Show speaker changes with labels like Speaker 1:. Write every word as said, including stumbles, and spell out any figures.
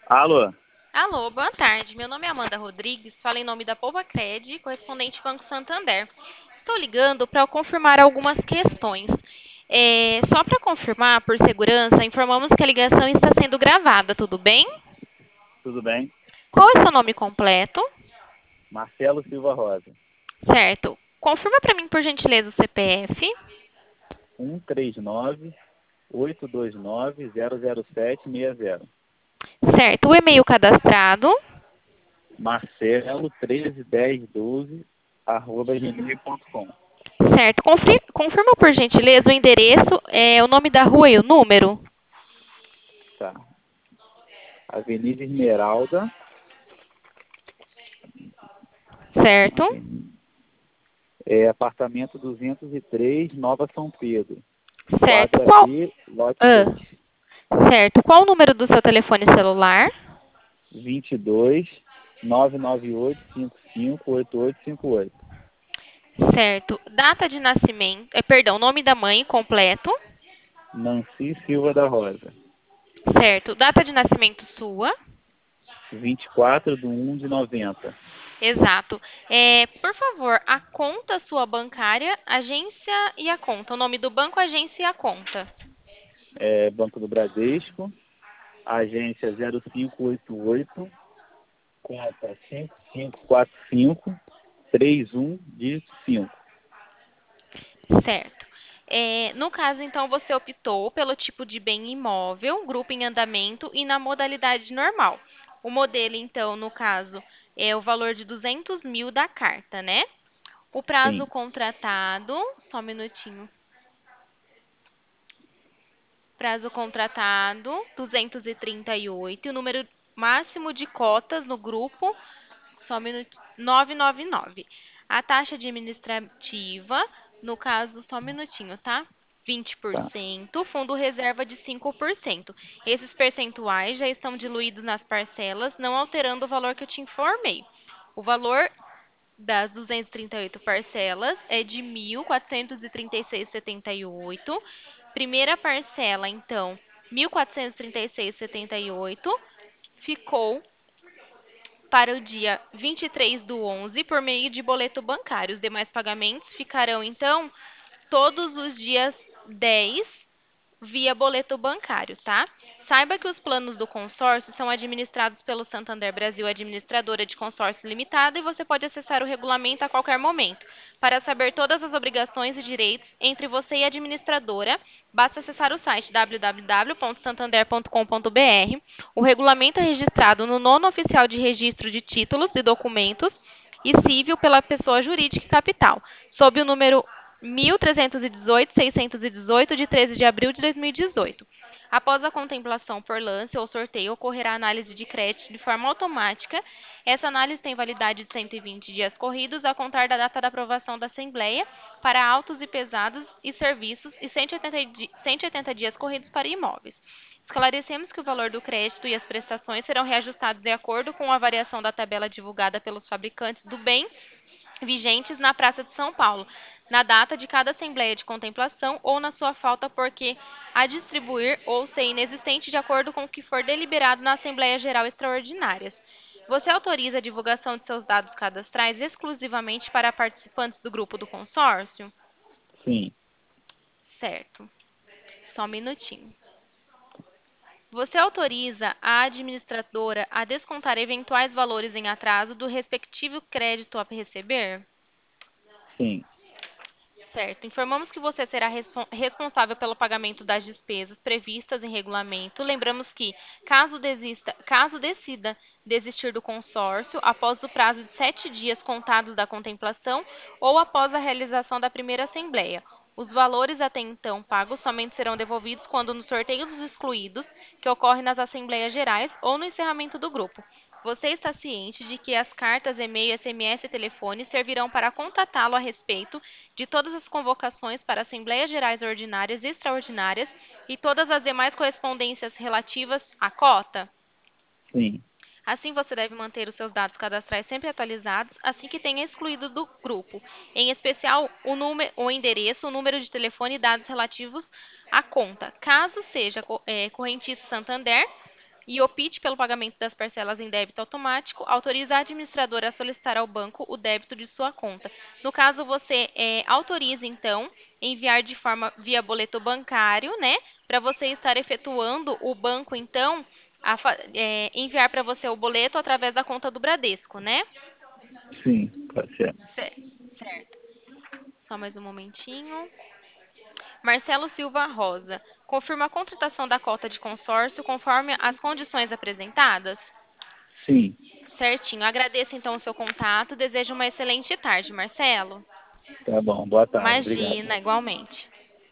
Speaker 1: Alô,
Speaker 2: Alô, boa tarde. Meu nome é Amanda Rodrigues, falo em nome da Povacred, correspondente Banco Santander. Estou ligando para confirmar algumas questões. É, só para confirmar, por segurança, informamos que a ligação está sendo gravada, tudo bem?
Speaker 1: tudo bem?
Speaker 2: Qual é o seu nome completo?
Speaker 1: Marcelo Silva Rosa.
Speaker 2: Certo. Confirma para mim, por gentileza, o C P F.
Speaker 1: um três nove, oito dois nove, zero zero sete seis zero.
Speaker 2: Certo. O e-mail cadastrado.
Speaker 1: Marcelo treze dez doze arroba gmail ponto com.
Speaker 2: Certo. Confir- confirma, por gentileza, o endereço, é, o nome da rua e o número.
Speaker 1: Tá. Avenida Esmeralda,
Speaker 2: Certo.
Speaker 1: Avenida, é, apartamento duzentos e três, Nova São Pedro.
Speaker 2: Certo.
Speaker 1: Quadra
Speaker 2: Qual?
Speaker 1: B, lote
Speaker 2: Ah,
Speaker 1: dois.
Speaker 2: certo. Qual o número do seu telefone celular?
Speaker 1: vinte e dois, nove nove oito, cinco cinco, oito oito cinco oito.
Speaker 2: Certo. Data de nascimento, é, perdão, nome da mãe completo.
Speaker 1: Nancy Silva da Rosa.
Speaker 2: Certo. Data de nascimento sua.
Speaker 1: vinte e quatro de um de noventa.
Speaker 2: Exato. É, por favor, a conta sua bancária, agência e a conta. O nome do banco, agência e a conta.
Speaker 1: É, Banco do Bradesco, agência zero cinco oito oito, conta cinco cinco quatro cinco, três um, dígito cinco.
Speaker 2: Certo. É, no caso, então, você optou pelo tipo de bem imóvel, grupo em andamento e na modalidade normal. O modelo, então, no caso, é o valor de duzentos mil da carta, né? O prazo
Speaker 1: Sim,
Speaker 2: contratado, só um minutinho. Prazo contratado, duzentos e trinta e oito. E o número máximo de cotas no grupo, só um minutinho, novecentos e noventa e nove. A taxa administrativa, no caso, só um minutinho, tá? vinte por
Speaker 1: tá.
Speaker 2: cento, fundo reserva de cinco por cento. Esses percentuais já estão diluídos nas parcelas, não alterando o valor que eu te informei. O valor das duzentas e trinta e oito parcelas é de mil quatrocentos e trinta e seis vírgula setenta e oito. Primeira parcela, então, mil quatrocentos e trinta e seis vírgula setenta e oito ficou para o dia vinte e três do onze por meio de boleto bancário. Os demais pagamentos ficarão, então, todos os dias dez via boleto bancário, tá? Saiba que os planos do consórcio são administrados pelo Santander Brasil Administradora de Consórcio Limitada e você pode acessar o regulamento a qualquer momento. Para saber todas as obrigações e direitos entre você e a administradora, basta acessar o site w w w ponto santander ponto com ponto b r. O regulamento é registrado no nono oficial de registro de títulos e documentos e cível pela pessoa jurídica e capital, sob o número mil trezentos e dezoito, seiscentos e dezoito, de treze de abril de dois mil e dezoito. Após a contemplação por lance ou sorteio, ocorrerá análise de crédito de forma automática. Essa análise tem validade de cento e vinte dias corridos a contar da data da aprovação da Assembleia para autos e pesados e serviços e cento e oitenta, di- cento e oitenta dias corridos para imóveis. Esclarecemos que o valor do crédito e as prestações serão reajustados de acordo com a variação da tabela divulgada pelos fabricantes do bem vigentes na Praça de São Paulo, na data de cada assembleia de contemplação ou na sua falta porque a distribuir ou ser inexistente de acordo com o que for deliberado na Assembleia Geral Extraordinárias. Você autoriza a divulgação de seus dados cadastrais exclusivamente para participantes do grupo do consórcio?
Speaker 1: Sim,
Speaker 2: Certo. Só um minutinho. Você autoriza a administradora a descontar eventuais valores em atraso do respectivo crédito a receber?
Speaker 1: sim,
Speaker 2: Certo. Informamos que você será respon- responsável pelo pagamento das despesas previstas em regulamento. Lembramos que, caso desista, caso decida desistir do consórcio após o prazo de sete dias contados da contemplação ou após a realização da primeira assembleia, os valores até então pagos somente serão devolvidos quando no sorteio dos excluídos, que ocorre nas assembleias gerais ou no encerramento do grupo. Você está ciente de que as cartas, e-mail, S M S e telefone servirão para contatá-lo a respeito de todas as convocações para Assembleias Gerais Ordinárias e Extraordinárias e todas as demais correspondências relativas à cota?
Speaker 1: sim,
Speaker 2: Assim, você deve manter os seus dados cadastrais sempre atualizados assim que tenha excluído do grupo, em especial o, número, o endereço, o número de telefone e dados relativos à conta. Caso seja co- eh, correntista Santander, e opte pelo pagamento das parcelas em débito automático, autoriza a administradora a solicitar ao banco o débito de sua conta. No caso, você é, autoriza, então, enviar de forma via boleto bancário, né? Para você estar efetuando o banco, então, a fa- é, enviar para você o boleto através da conta do Bradesco, né?
Speaker 1: Sim, pode ser.
Speaker 2: Cer- Certo. Só mais um momentinho. Marcelo Silva Rosa. Confirma a contratação da cota de consórcio conforme as condições apresentadas?
Speaker 1: Sim,
Speaker 2: Certinho. Agradeço então o seu contato. Desejo uma excelente tarde, Marcelo.
Speaker 1: tá bom. Boa tarde. Obrigado.
Speaker 2: Imagina, igualmente.